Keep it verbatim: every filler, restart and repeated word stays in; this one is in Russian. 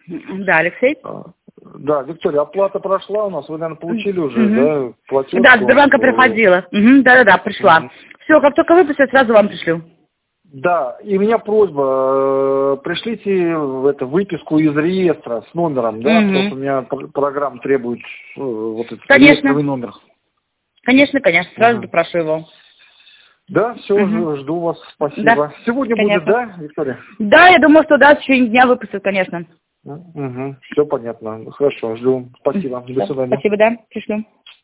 Да, Алексей? Да, Виктория, оплата прошла у нас, вы, наверное, получили уже, угу. да, платеж? Да, Сбербанка приходила. Угу, да-да-да, пришла. Угу. Все, как только выпустят, сразу вам пришлю. Да, и у меня просьба, пришлите это, выписку из реестра с номером, да, угу. потому что у меня программа требует вот этот реестровый номер. Конечно, конечно, сразу угу. допрошу его. Да, все, угу. жду вас, спасибо. Да, Сегодня конечно. будет, да, Виктория? Да, я думаю, что да, в течение дня выпустят, конечно. Угу. Все понятно, хорошо, жду, спасибо, до свидания. Спасибо, да, пришлю.